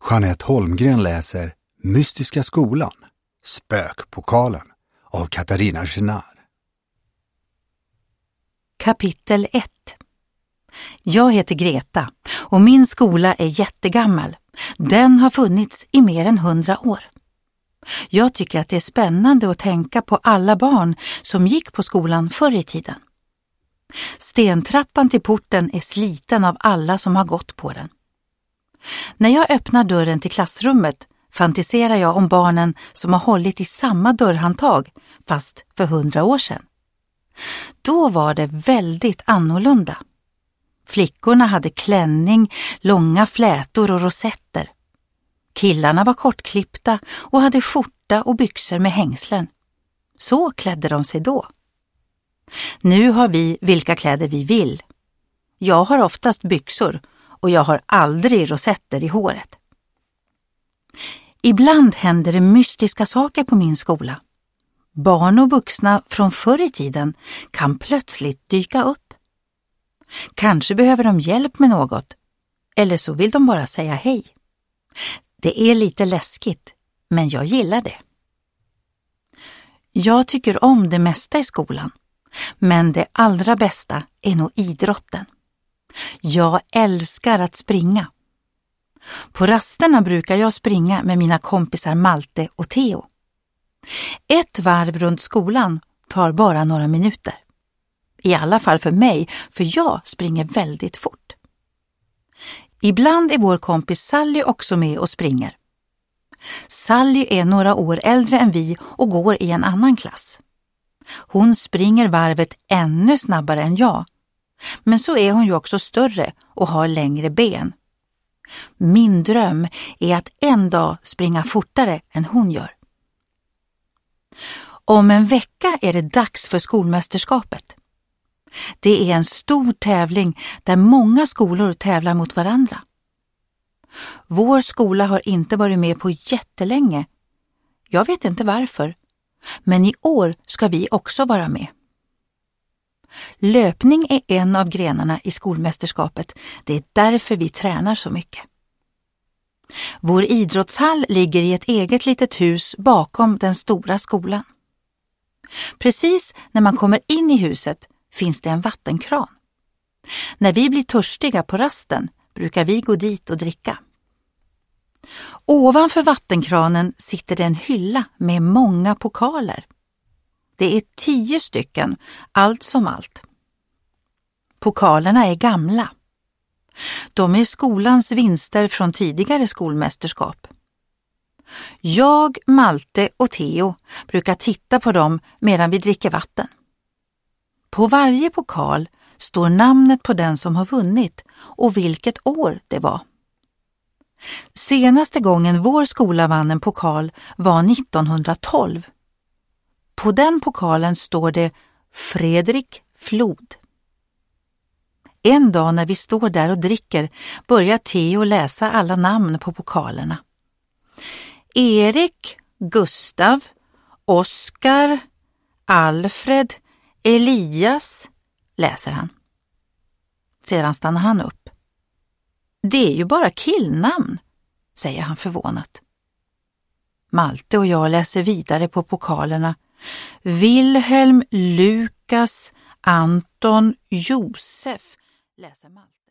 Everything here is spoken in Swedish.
Jeanette Holmgren läser Mystiska skolan, Spökpokalen av Katarina Genar. Kapitel 1. Jag heter Greta och min skola är jättegammal. Den har funnits i mer än 100 år. Jag tycker att det är spännande att tänka på alla barn som gick på skolan förr i tiden. Stentrappan till porten är sliten av alla som har gått på den. När jag öppnar dörren till klassrummet fantiserar jag om barnen som har hållit i samma dörrhandtag fast för 100 år sedan. Då var det väldigt annorlunda. Flickorna hade klänning, långa flätor och rosetter. Killarna var kortklippta och hade skjorta och byxor med hängslen. Så klädde de sig då. Nu har vi vilka kläder vi vill. Jag har oftast byxor och jag har aldrig rosetter i håret. Ibland händer det mystiska saker på min skola. Barn och vuxna från förr i tiden kan plötsligt dyka upp. Kanske behöver de hjälp med något, eller så vill de bara säga hej. Det är lite läskigt, men jag gillar det. Jag tycker om det mesta i skolan, men det allra bästa är nog idrotten. Jag älskar att springa. På rasterna brukar jag springa med mina kompisar Malte och Theo. Ett varv runt skolan tar bara några minuter. I alla fall för mig, för jag springer väldigt fort. Ibland är vår kompis Sally också med och springer. Sally är några år äldre än vi och går i en annan klass. Hon springer varvet ännu snabbare än jag. Men så är hon ju också större och har längre ben. Min dröm är att en dag springa fortare än hon gör. Om en vecka är det dags för skolmästerskapet. Det är en stor tävling där många skolor tävlar mot varandra. Vår skola har inte varit med på jättelänge. Jag vet inte varför, men i år ska vi också vara med. Löpning är en av grenarna i skolmästerskapet. Det är därför vi tränar så mycket. Vår idrottshall ligger i ett eget litet hus bakom den stora skolan. Precis när man kommer in i huset finns det en vattenkran. När vi blir törstiga på rasten brukar vi gå dit och dricka. Ovanför vattenkranen sitter det en hylla med många pokaler. Det är 10 stycken, allt som allt. Pokalerna är gamla. De är skolans vinster från tidigare skolmästerskap. Jag, Malte och Theo brukar titta på dem medan vi dricker vatten. På varje pokal står namnet på den som har vunnit och vilket år det var. Senaste gången vår skola vann en pokal var 1912. På den pokalen står det Fredrik Flod. En dag när vi står där och dricker börjar Theo läsa alla namn på pokalerna. Erik, Gustav, Oskar, Alfred, Elias, läser han. Sedan stannar han upp. Det är ju bara killnamn, säger han förvånat. Malte och jag läser vidare på pokalerna. Wilhelm, Lukas, Anton, Josef, läser Malte.